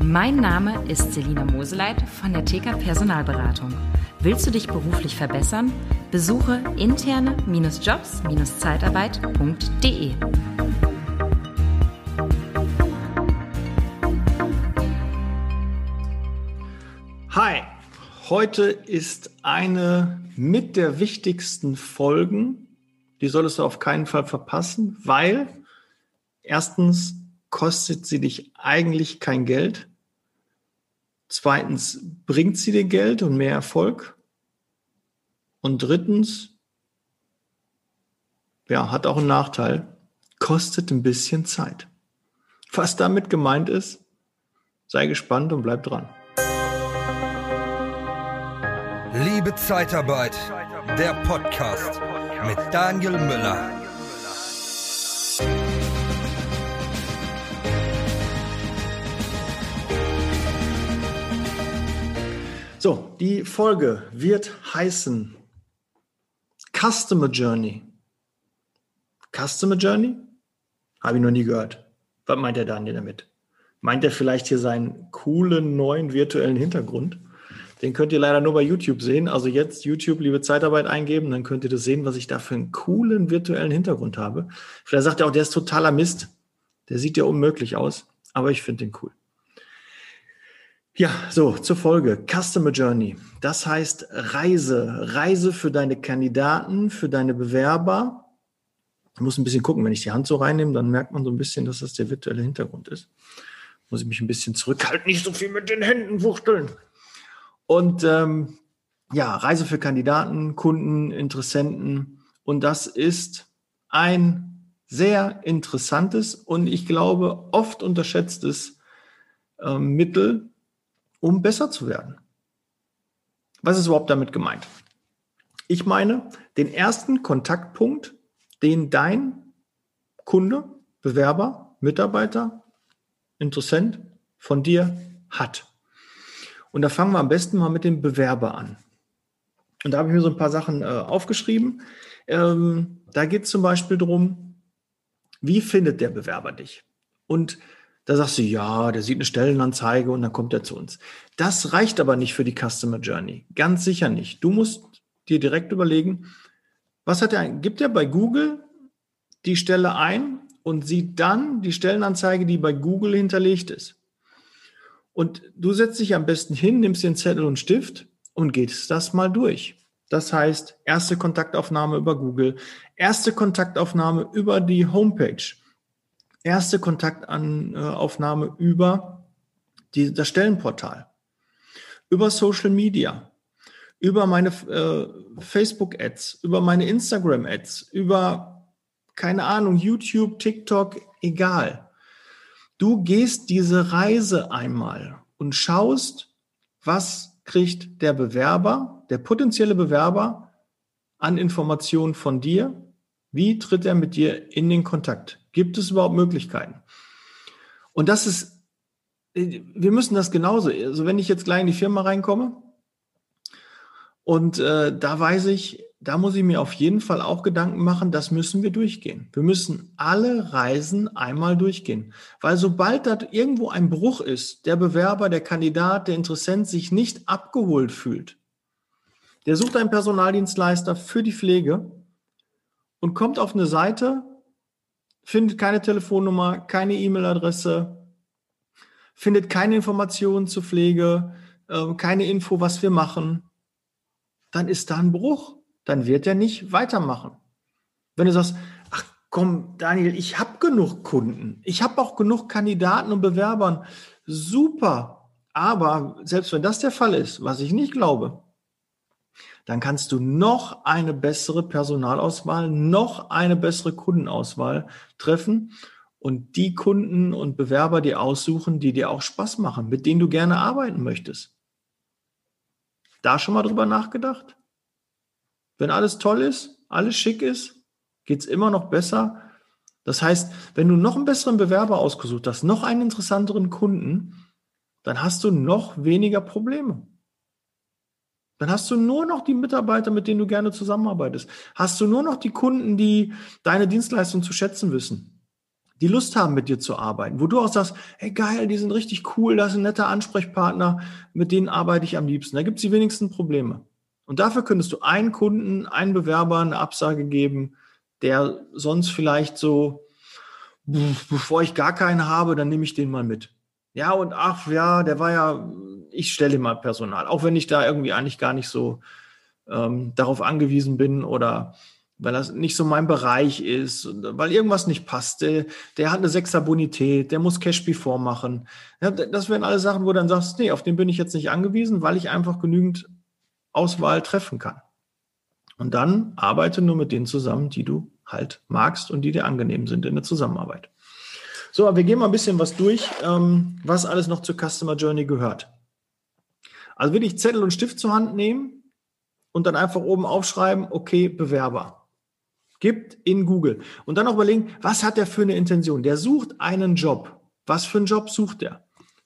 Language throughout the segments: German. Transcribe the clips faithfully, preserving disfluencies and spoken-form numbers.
Mein Name ist Selina Moseleit von der T K Personalberatung. Willst du dich beruflich verbessern? Besuche interne Jobs Zeitarbeit punkt de. Hi, heute ist eine mit der wichtigsten Folgen, die solltest du auf keinen Fall verpassen, weil erstens kostet sie dich eigentlich kein Geld, zweitens bringt sie dir Geld und mehr Erfolg und drittens, ja, hat auch einen Nachteil, kostet ein bisschen Zeit. Was damit gemeint ist, sei gespannt und bleib dran. Liebe Zeitarbeit, der Podcast mit Daniel Müller. So, die Folge wird heißen Customer Journey. Customer Journey? Habe ich noch nie gehört. Was meint der Daniel damit? Meint er vielleicht hier seinen coolen neuen virtuellen Hintergrund? Den könnt ihr leider nur bei YouTube sehen. Also jetzt YouTube, liebe Zeitarbeit eingeben, dann könnt ihr das sehen, was ich da für einen coolen virtuellen Hintergrund habe. Vielleicht sagt ihr auch, der ist totaler Mist. Der sieht ja unmöglich aus, aber ich finde den cool. Ja, so, zur Folge. Customer Journey. Das heißt Reise. Reise für deine Kandidaten, für deine Bewerber. Ich muss ein bisschen gucken, wenn ich die Hand so reinnehme, dann merkt man so ein bisschen, dass das der virtuelle Hintergrund ist. Muss ich mich ein bisschen zurückhalten, nicht so viel mit den Händen wuchteln. Und ähm, ja, Reise für Kandidaten, Kunden, Interessenten. Und das ist ein sehr interessantes und ich glaube oft unterschätztes äh, Mittel, um besser zu werden. Was ist überhaupt damit gemeint? Ich meine, den ersten Kontaktpunkt, den dein Kunde, Bewerber, Mitarbeiter, Interessent von dir hat. Und da fangen wir am besten mal mit dem Bewerber an. Und da habe ich mir so ein paar Sachen äh, aufgeschrieben. Ähm, da geht es zum Beispiel darum, wie findet der Bewerber dich? Und da sagst du, ja, der sieht eine Stellenanzeige und dann kommt er zu uns. Das reicht aber nicht für die Customer Journey. Ganz sicher nicht. Du musst dir direkt überlegen, was hat er, gibt er bei Google die Stelle ein und sieht dann die Stellenanzeige, die bei Google hinterlegt ist. Und du setzt dich am besten hin, nimmst dir einen Zettel und einen Stift und gehst das mal durch. Das heißt, erste Kontaktaufnahme über Google, erste Kontaktaufnahme über die Homepage, erste Kontaktaufnahme über die, das Stellenportal, über Social Media, über meine äh, Facebook-Ads, über meine Instagram-Ads, über, keine Ahnung, YouTube, TikTok, egal. Du gehst diese Reise einmal und schaust, was kriegt der Bewerber, der potenzielle Bewerber an Informationen von dir? Wie tritt er mit dir in den Kontakt? Gibt es überhaupt Möglichkeiten? Und das ist, wir müssen das genauso, also wenn ich jetzt gleich in die Firma reinkomme und äh, da weiß ich, da muss ich mir auf jeden Fall auch Gedanken machen, das müssen wir durchgehen. Wir müssen alle Reisen einmal durchgehen. Weil sobald da irgendwo ein Bruch ist, der Bewerber, der Kandidat, der Interessent sich nicht abgeholt fühlt, der sucht einen Personaldienstleister für die Pflege und kommt auf eine Seite, findet keine Telefonnummer, keine E-Mail-Adresse, findet keine Informationen zur Pflege, äh, keine Info, was wir machen, dann ist da ein Bruch. Dann wird er nicht weitermachen. Wenn du sagst, ach komm, Daniel, ich habe genug Kunden, ich habe auch genug Kandidaten und Bewerbern, super. Aber selbst wenn das der Fall ist, was ich nicht glaube, dann kannst du noch eine bessere Personalauswahl, noch eine bessere Kundenauswahl treffen und die Kunden und Bewerber dir aussuchen, die dir auch Spaß machen, mit denen du gerne arbeiten möchtest. Da schon mal drüber nachgedacht? Wenn alles toll ist, alles schick ist, geht es immer noch besser. Das heißt, wenn du noch einen besseren Bewerber ausgesucht hast, noch einen interessanteren Kunden, dann hast du noch weniger Probleme. Dann hast du nur noch die Mitarbeiter, mit denen du gerne zusammenarbeitest. Hast du nur noch die Kunden, die deine Dienstleistung zu schätzen wissen, die Lust haben, mit dir zu arbeiten, wo du auch sagst, hey geil, die sind richtig cool, das ist ein netter Ansprechpartner, mit denen arbeite ich am liebsten. Da gibt es die wenigsten Probleme. Und dafür könntest du einen Kunden, einen Bewerber eine Absage geben, der sonst vielleicht so, bevor ich gar keinen habe, dann nehme ich den mal mit. Ja, und ach ja, der war ja, ich stelle mal Personal, auch wenn ich da irgendwie eigentlich gar nicht so ähm, darauf angewiesen bin oder weil das nicht so mein Bereich ist, weil irgendwas nicht passt. Der, der hat eine Sechser Bonität, der muss Cash Before machen. Ja, das wären alle Sachen, wo du dann sagst, nee, auf den bin ich jetzt nicht angewiesen, weil ich einfach genügend Auswahl treffen kann. Und dann arbeite nur mit denen zusammen, die du halt magst und die dir angenehm sind in der Zusammenarbeit. So, aber wir gehen mal ein bisschen was durch, ähm, was alles noch zur Customer Journey gehört. Also wirklich Zettel und Stift zur Hand nehmen und dann einfach oben aufschreiben, okay, Bewerber. Gibt in Google. Und dann auch überlegen, was hat der für eine Intention? Der sucht einen Job. Was für einen Job sucht der?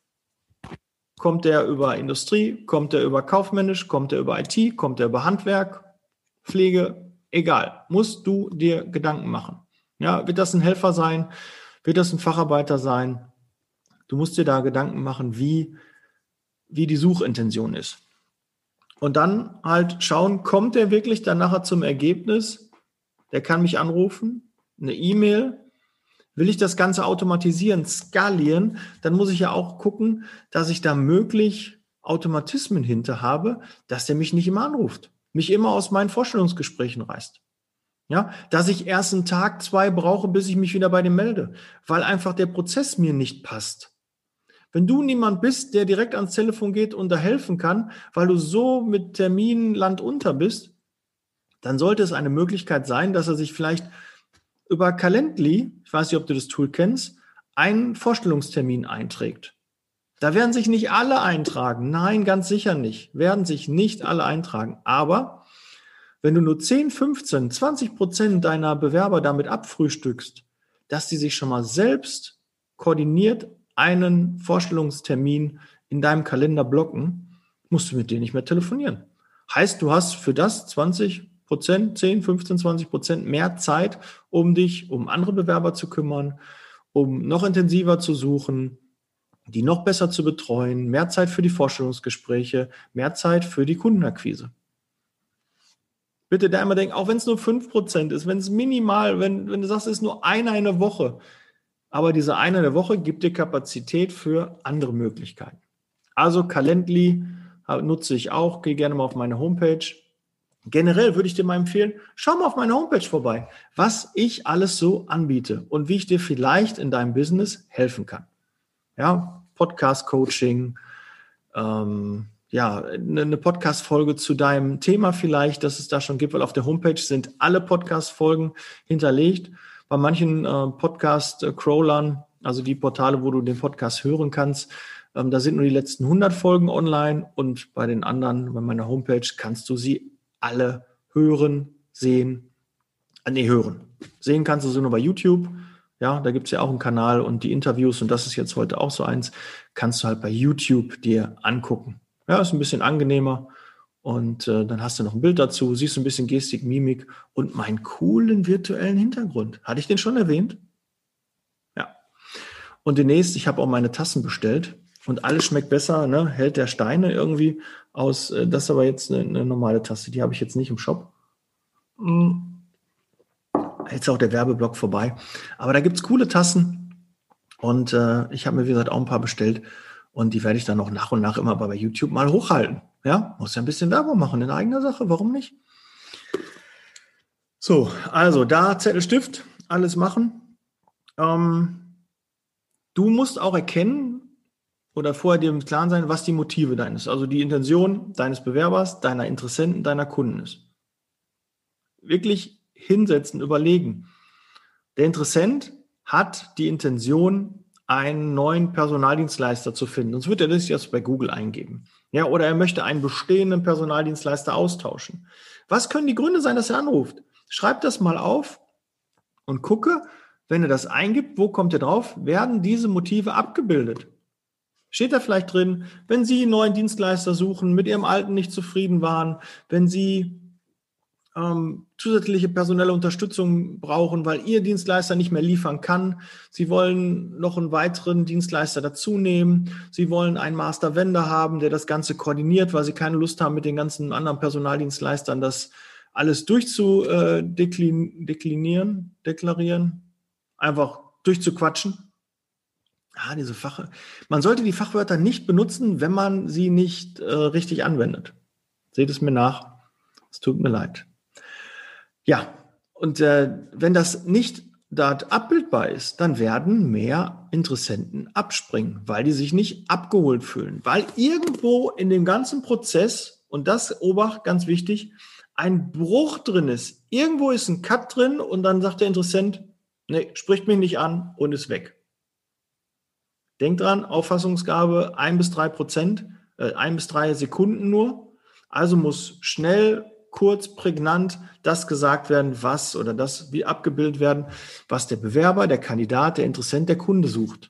Kommt der über Industrie? Kommt der über kaufmännisch? Kommt der über I T? Kommt der über Handwerk? Pflege? Egal. Musst du dir Gedanken machen. Ja, wird das ein Helfer sein? Wird das ein Facharbeiter sein? Du musst dir da Gedanken machen, wie, wie die Suchintention ist. Und dann halt schauen, kommt der wirklich dann nachher zum Ergebnis? Der kann mich anrufen, eine E-Mail. Will ich das Ganze automatisieren, skalieren, dann muss ich ja auch gucken, dass ich da möglich Automatismen hinter habe, dass der mich nicht immer anruft, mich immer aus meinen Vorstellungsgesprächen reißt. Ja, dass ich erst einen Tag, zwei brauche, bis ich mich wieder bei dem melde, weil einfach der Prozess mir nicht passt. Wenn du niemand bist, der direkt ans Telefon geht und da helfen kann, weil du so mit Terminen landunter bist, dann sollte es eine Möglichkeit sein, dass er sich vielleicht über Calendly, ich weiß nicht, ob du das Tool kennst, einen Vorstellungstermin einträgt. Da werden sich nicht alle eintragen. Nein, ganz sicher nicht. Werden sich nicht alle eintragen. Aber wenn du nur zehn, fünfzehn, zwanzig Prozent deiner Bewerber damit abfrühstückst, dass die sich schon mal selbst koordiniert einen Vorstellungstermin in deinem Kalender blocken, musst du mit denen nicht mehr telefonieren. Heißt, du hast für das zwanzig Prozent, zehn, fünfzehn, zwanzig Prozent mehr Zeit, um dich um andere Bewerber zu kümmern, um noch intensiver zu suchen, die noch besser zu betreuen, mehr Zeit für die Vorstellungsgespräche, mehr Zeit für die Kundenakquise. Bitte da immer denken, auch wenn es nur fünf Prozent ist, wenn es minimal, wenn, wenn du sagst, es ist nur einer in der Woche, aber diese eine in der Woche gibt dir Kapazität für andere Möglichkeiten. Also Calendly nutze ich auch, gehe gerne mal auf meine Homepage. Generell würde ich dir mal empfehlen, schau mal auf meine Homepage vorbei, was ich alles so anbiete und wie ich dir vielleicht in deinem Business helfen kann. Ja, Podcast-Coaching, ähm, ja, eine Podcast-Folge zu deinem Thema vielleicht, dass es da schon gibt, weil auf der Homepage sind alle Podcast-Folgen hinterlegt. Bei manchen äh, Podcast-Crawlern, also die Portale, wo du den Podcast hören kannst, ähm, da sind nur die letzten hundert Folgen online und bei den anderen, bei meiner Homepage, kannst du sie alle hören, sehen, äh, nee, hören. Sehen kannst du sie nur bei YouTube. Ja, da gibt es ja auch einen Kanal und die Interviews, und das ist jetzt heute auch so eins, kannst du halt bei YouTube dir angucken. Ja, ist ein bisschen angenehmer und äh, dann hast du noch ein Bild dazu, siehst ein bisschen Gestik, Mimik und meinen coolen virtuellen Hintergrund. Hatte ich den schon erwähnt? Ja. Und demnächst, ich habe auch meine Tassen bestellt und alles schmeckt besser, ne? Held der Steine irgendwie aus. Äh, das ist aber jetzt eine, eine normale Tasse, die habe ich jetzt nicht im Shop. Hm. Jetzt ist auch der Werbeblock vorbei. Aber da gibt es coole Tassen und äh, ich habe mir, wie gesagt, auch ein paar bestellt und die werde ich dann noch nach und nach immer bei YouTube mal hochhalten. Ja, muss ja ein bisschen Werbung machen in eigener Sache, warum nicht? So, also da Zettel, Stift, alles machen. Ähm, du musst auch erkennen oder vorher dir im Klaren sein, was die Motive deines, also die Intention deines Bewerbers, deiner Interessenten, deiner Kunden ist. Wirklich hinsetzen, überlegen. Der Interessent hat die Intention, einen neuen Personaldienstleister zu finden. Sonst wird er das jetzt bei Google eingeben. Ja, oder er möchte einen bestehenden Personaldienstleister austauschen. Was können die Gründe sein, dass er anruft? Schreib das mal auf und gucke, wenn er das eingibt, wo kommt er drauf? Werden diese Motive abgebildet? Steht da vielleicht drin, wenn Sie einen neuen Dienstleister suchen, mit Ihrem alten nicht zufrieden waren, wenn Sie ähm, zusätzliche personelle Unterstützung brauchen, weil ihr Dienstleister nicht mehr liefern kann. Sie wollen noch einen weiteren Dienstleister dazu nehmen. Sie wollen einen Master Vendor haben, der das Ganze koordiniert, weil sie keine Lust haben, mit den ganzen anderen Personaldienstleistern das alles durchzudeklinieren, deklarieren, einfach durchzuquatschen. Ah, diese Fach. Man sollte die Fachwörter nicht benutzen, wenn man sie nicht äh, richtig anwendet. Seht es mir nach. Es tut mir leid. Ja, und äh, wenn das nicht dort abbildbar ist, dann werden mehr Interessenten abspringen, weil die sich nicht abgeholt fühlen. Weil irgendwo in dem ganzen Prozess, und das, Obacht, ganz wichtig, ein Bruch drin ist. Irgendwo ist ein Cut drin und dann sagt der Interessent, nee, spricht mich nicht an und ist weg. Denkt dran, Auffassungsgabe ein bis drei Prozent, äh, ein bis drei Sekunden nur. Also muss schnell, kurz, prägnant das gesagt werden, was oder das wie abgebildet werden, was der Bewerber, der Kandidat, der Interessent, der Kunde sucht.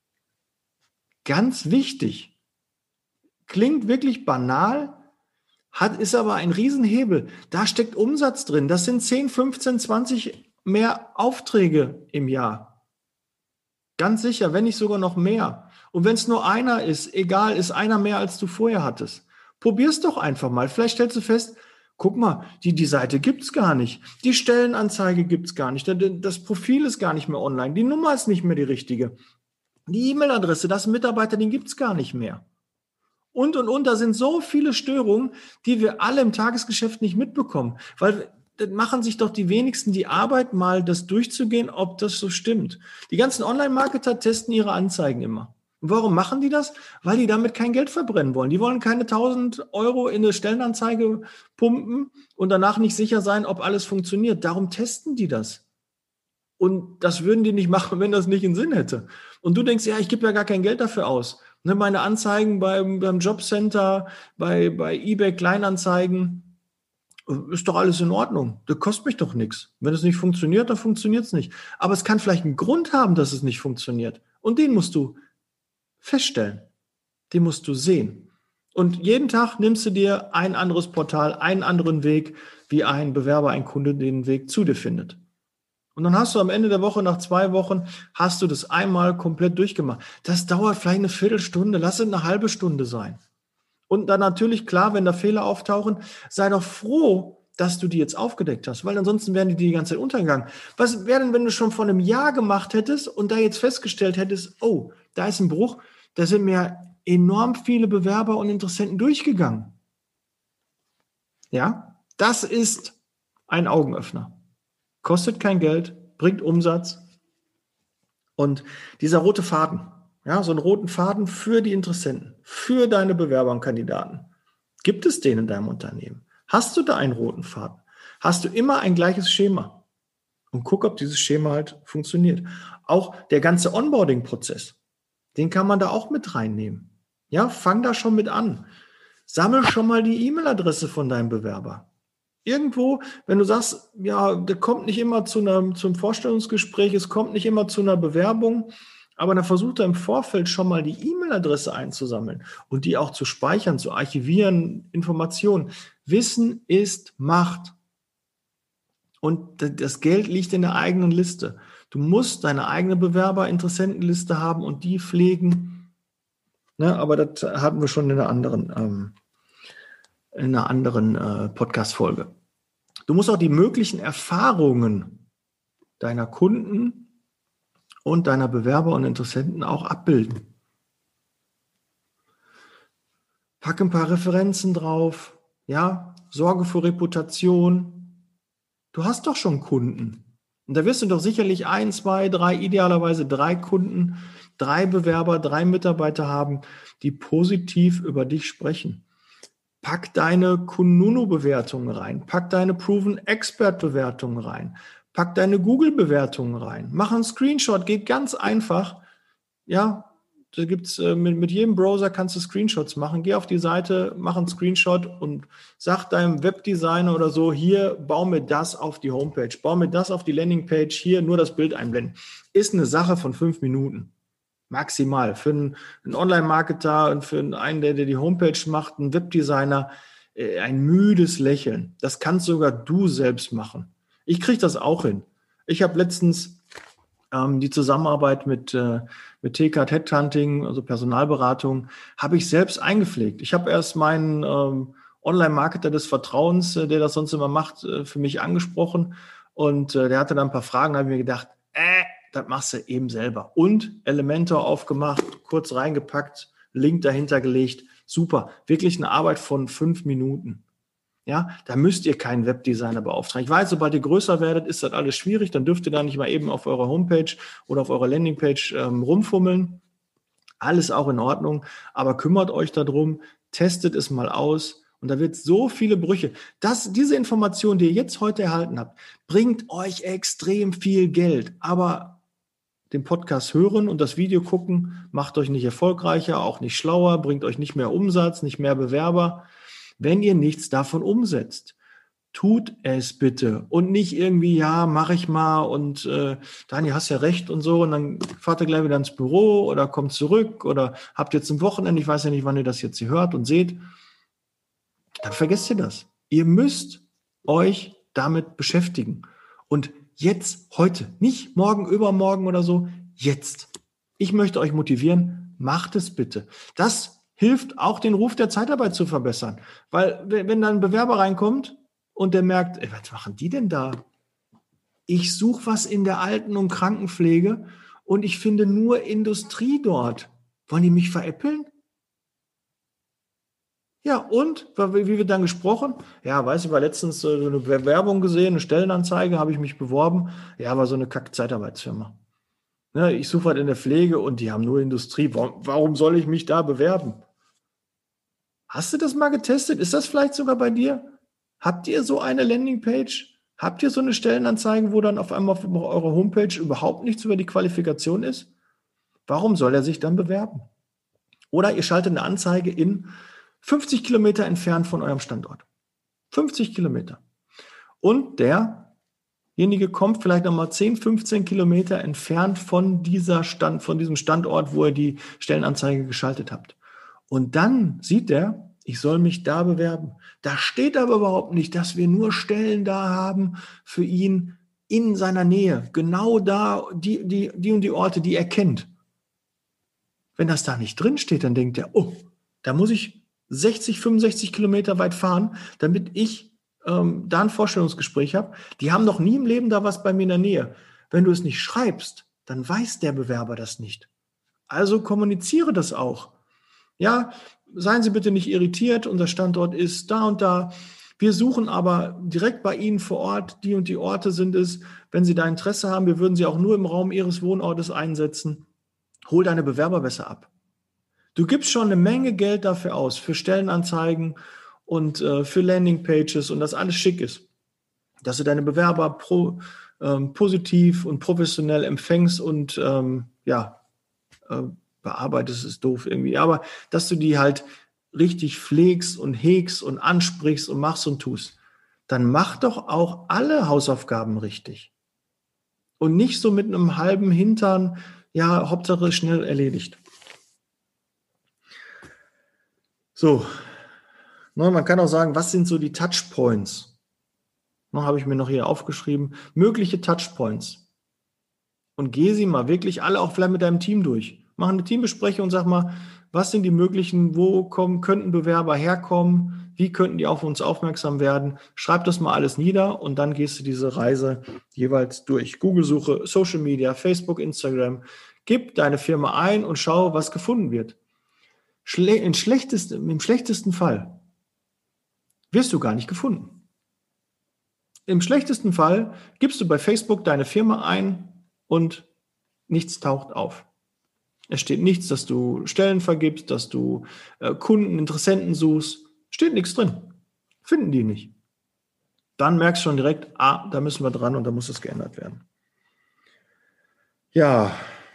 Ganz wichtig. Klingt wirklich banal, hat, ist aber ein Riesenhebel. Da steckt Umsatz drin. Das sind zehn, fünfzehn, zwanzig mehr Aufträge im Jahr. Ganz sicher, wenn nicht sogar noch mehr. Und wenn es nur einer ist, egal, ist einer mehr, als du vorher hattest. Probier's doch einfach mal. Vielleicht stellst du fest, guck mal, die, die Seite gibt's gar nicht. Die Stellenanzeige gibt's gar nicht. Das Profil ist gar nicht mehr online. Die Nummer ist nicht mehr die richtige. Die E-Mail-Adresse, das Mitarbeiter, den gibt's gar nicht mehr. Und, und, und, da sind so viele Störungen, die wir alle im Tagesgeschäft nicht mitbekommen. Weil dann machen sich doch die wenigsten die Arbeit, mal das durchzugehen, ob das so stimmt. Die ganzen Online-Marketer testen ihre Anzeigen immer. Und warum machen die das? Weil die damit kein Geld verbrennen wollen. Die wollen keine tausend Euro in eine Stellenanzeige pumpen und danach nicht sicher sein, ob alles funktioniert. Darum testen die das. Und das würden die nicht machen, wenn das nicht einen Sinn hätte. Und du denkst, ja, ich gebe ja gar kein Geld dafür aus. Ne, meine Anzeigen beim, beim Jobcenter, bei, bei eBay Kleinanzeigen, ist doch alles in Ordnung. Das kostet mich doch nichts. Wenn es nicht funktioniert, dann funktioniert es nicht. Aber es kann vielleicht einen Grund haben, dass es nicht funktioniert. Und den musst du feststellen. Den musst du sehen. Und jeden Tag nimmst du dir ein anderes Portal, einen anderen Weg, wie ein Bewerber, ein Kunde den Weg zu dir findet. Und dann hast du am Ende der Woche, nach zwei Wochen, hast du das einmal komplett durchgemacht. Das dauert vielleicht eine Viertelstunde, lass es eine halbe Stunde sein. Und dann natürlich, klar, wenn da Fehler auftauchen, sei doch froh, dass du die jetzt aufgedeckt hast, weil ansonsten wären die die ganze Zeit untergegangen. Was wäre denn, wenn du schon vor einem Jahr gemacht hättest und da jetzt festgestellt hättest, oh, da ist ein Bruch, da sind mir enorm viele Bewerber und Interessenten durchgegangen. Ja, das ist ein Augenöffner. Kostet kein Geld, bringt Umsatz. Und dieser rote Faden, ja, so einen roten Faden für die Interessenten, für deine Bewerber und Kandidaten. Gibt es den in deinem Unternehmen? Hast du da einen roten Faden? Hast du immer ein gleiches Schema? Und guck, ob dieses Schema halt funktioniert. Auch der ganze Onboarding-Prozess, den kann man da auch mit reinnehmen. Ja, fang da schon mit an. Sammel schon mal die E-Mail-Adresse von deinem Bewerber. Irgendwo, wenn du sagst, ja, der kommt nicht immer zu einem, zum Vorstellungsgespräch, es kommt nicht immer zu einer Bewerbung, aber dann versucht er im Vorfeld schon mal die E-Mail-Adresse einzusammeln und die auch zu speichern, zu archivieren, Informationen. Wissen ist Macht. Und das Geld liegt in der eigenen Liste. Du musst deine eigene Bewerber-Interessentenliste haben und die pflegen. Ne, aber das hatten wir schon in einer anderen, ähm, in einer anderen äh, Podcast-Folge. Du musst auch die möglichen Erfahrungen deiner Kunden und deiner Bewerber und Interessenten auch abbilden. Pack ein paar Referenzen drauf, ja, sorge für Reputation. Du hast doch schon Kunden. Und da wirst du doch sicherlich ein, zwei, drei, idealerweise drei Kunden, drei Bewerber, drei Mitarbeiter haben, die positiv über dich sprechen. Pack deine Kununu-Bewertungen rein, pack deine Proven Expert-Bewertungen rein, pack deine Google-Bewertungen rein, mach einen Screenshot, geht ganz einfach. Ja, da gibt's äh, mit, mit jedem Browser kannst du Screenshots machen. Geh auf die Seite, mach einen Screenshot und sag deinem Webdesigner oder so, hier, bau mir das auf die Homepage, bau mir das auf die Landingpage, hier nur das Bild einblenden. Ist eine Sache von fünf Minuten. Maximal. Für einen, einen Online-Marketer und für einen, der, der die Homepage macht, einen Webdesigner, äh, ein müdes Lächeln. Das kannst sogar du selbst machen. Ich kriege das auch hin. Ich habe letztens ähm, die Zusammenarbeit mit, äh, mit T K Headhunting, also Personalberatung, habe ich selbst eingepflegt. Ich habe erst meinen ähm, Online-Marketer des Vertrauens, äh, der das sonst immer macht, äh, für mich angesprochen. Und äh, der hatte dann ein paar Fragen, da habe ich mir gedacht, äh, das machst du eben selber. Und Elementor aufgemacht, kurz reingepackt, Link dahinter gelegt. Super, wirklich eine Arbeit von fünf Minuten. Ja, da müsst ihr keinen Webdesigner beauftragen. Ich weiß, sobald ihr größer werdet, ist das alles schwierig. Dann dürft ihr da nicht mal eben auf eurer Homepage oder auf eurer Landingpage ähm, rumfummeln. Alles auch in Ordnung. Aber kümmert euch darum, testet es mal aus. Und da wird so viele Brüche. Das, diese Information, die ihr jetzt heute erhalten habt, bringt euch extrem viel Geld. Aber den Podcast hören und das Video gucken, macht euch nicht erfolgreicher, auch nicht schlauer, bringt euch nicht mehr Umsatz, nicht mehr Bewerber. Wenn ihr nichts davon umsetzt, tut es bitte und nicht irgendwie, ja, mache ich mal und äh, Daniel, hast ja recht und so und dann fahrt ihr gleich wieder ins Büro oder kommt zurück oder habt jetzt ein Wochenende, ich weiß ja nicht, wann ihr das jetzt hier hört und seht, dann vergesst ihr das. Ihr müsst euch damit beschäftigen und jetzt, heute, nicht morgen, übermorgen oder so, jetzt. Ich möchte euch motivieren, macht es bitte. Das hilft auch, den Ruf der Zeitarbeit zu verbessern. Weil wenn da ein Bewerber reinkommt und der merkt, ey, was machen die denn da? Ich suche was in der Alten- und Krankenpflege und ich finde nur Industrie dort. Wollen die mich veräppeln? Ja, und, wie wird dann gesprochen? Ja, weiß ich, war letztens so eine Bewerbung gesehen, eine Stellenanzeige, habe ich mich beworben. Ja, war so eine Kack-Zeitarbeitsfirma. Ne, ich suche halt in der Pflege und die haben nur Industrie. Warum, warum soll ich mich da bewerben? Hast du das mal getestet? Ist das vielleicht sogar bei dir? Habt ihr so eine Landingpage? Habt ihr so eine Stellenanzeige, wo dann auf einmal auf eurer Homepage überhaupt nichts über die Qualifikation ist? Warum soll er sich dann bewerben? Oder ihr schaltet eine Anzeige in fünfzig Kilometer entfernt von eurem Standort. fünfzig Kilometer. Und derjenige kommt vielleicht nochmal zehn, fünfzehn Kilometer entfernt von dieser Stand, von diesem Standort, wo ihr die Stellenanzeige geschaltet habt. Und dann sieht er, ich soll mich da bewerben. Da steht aber überhaupt nicht, dass wir nur Stellen da haben für ihn in seiner Nähe. Genau da, die, die, die und die Orte, die er kennt. Wenn das da nicht drin steht, dann denkt er, oh, da muss ich sechzig, fünfundsechzig Kilometer weit fahren, damit ich ähm, da ein Vorstellungsgespräch habe. Die haben noch nie im Leben da was bei mir in der Nähe. Wenn du es nicht schreibst, dann weiß der Bewerber das nicht. Also kommuniziere das auch. Ja, seien Sie bitte nicht irritiert, unser Standort ist da und da. Wir suchen aber direkt bei Ihnen vor Ort, die und die Orte sind es. Wenn Sie da Interesse haben, wir würden Sie auch nur im Raum Ihres Wohnortes einsetzen. Hol deine Bewerber besser ab. Du gibst schon eine Menge Geld dafür aus, für Stellenanzeigen und äh, für Landingpages und dass alles schick ist. Dass du deine Bewerber pro, ähm, positiv und professionell empfängst und ähm, ja, äh, bearbeitest, ist doof irgendwie, aber dass du die halt richtig pflegst und hegst und ansprichst und machst und tust, dann mach doch auch alle Hausaufgaben richtig. Und nicht so mit einem halben Hintern, ja, Hauptsache schnell erledigt. So, ne, man kann auch sagen, was sind so die Touchpoints? Ne, habe ich mir noch hier aufgeschrieben. Mögliche Touchpoints. Und geh sie mal wirklich alle auch vielleicht mit deinem Team durch. Mach eine Teambesprechung und sag mal, was sind die möglichen, wo kommen, könnten Bewerber herkommen, wie könnten die auf uns aufmerksam werden. Schreib das mal alles nieder und dann gehst du diese Reise jeweils durch. Google-Suche, Social Media, Facebook, Instagram. Gib deine Firma ein und schau, was gefunden wird. Schle- in schlechtesten, im schlechtesten Fall wirst du gar nicht gefunden. Im schlechtesten Fall gibst du bei Facebook deine Firma ein und nichts taucht auf. Es steht nichts, dass du Stellen vergibst, dass du äh, Kunden, Interessenten suchst. Steht nichts drin. Finden die nicht. Dann merkst du schon direkt, ah, da müssen wir dran und da muss es geändert werden. Ja.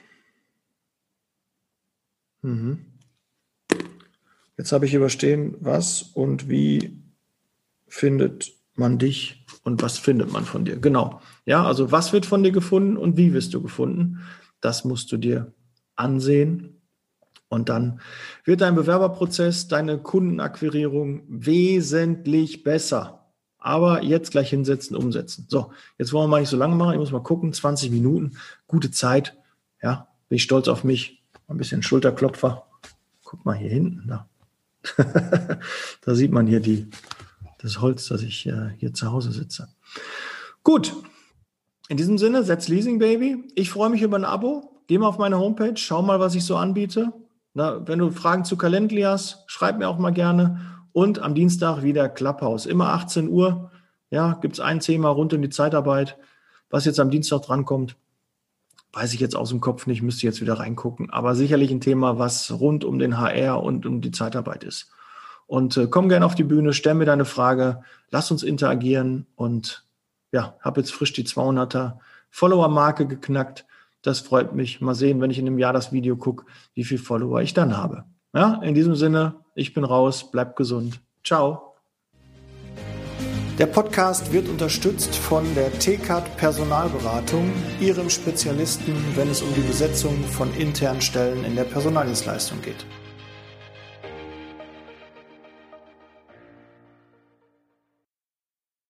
Mhm. Jetzt habe ich überstehen, was und wie findet man dich und was findet man von dir. Genau. Ja, also was wird von dir gefunden und wie wirst du gefunden? Das musst du dir ansehen Und dann wird dein Bewerberprozess, deine Kundenakquirierung wesentlich besser. Aber jetzt gleich hinsetzen, umsetzen. So, jetzt wollen wir mal nicht so lange machen. Ich muss mal gucken, zwanzig Minuten, gute Zeit. Ja, bin ich stolz auf mich. Ein bisschen Schulterklopfer. Guck mal hier hinten. Da, da sieht man hier die, das Holz, dass ich äh, hier zu Hause sitze. Gut, in diesem Sinne, setz Leasing Baby. Ich freue mich über ein Abo. Geh mal auf meine Homepage, schau mal, was ich so anbiete. Na, wenn du Fragen zu Calendly hast, schreib mir auch mal gerne. Und am Dienstag wieder Clubhouse. Immer achtzehn Uhr. Ja, gibt es ein Thema rund um die Zeitarbeit. Was jetzt am Dienstag drankommt, weiß ich jetzt aus dem Kopf nicht, müsste jetzt wieder reingucken. Aber sicherlich ein Thema, was rund um den H R und um die Zeitarbeit ist. Und äh, komm gerne auf die Bühne, stell mir deine Frage, lass uns interagieren. Und ja, habe jetzt frisch die zweihunderter Follower-Marke geknackt. Das freut mich. Mal sehen, wenn ich in einem Jahr das Video gucke, wie viele Follower ich dann habe. Ja, in diesem Sinne, ich bin raus, bleibt gesund. Ciao. Der Podcast wird unterstützt von der T C A T Personalberatung, Ihrem Spezialisten, wenn es um die Besetzung von internen Stellen in der Personaldienstleistung geht.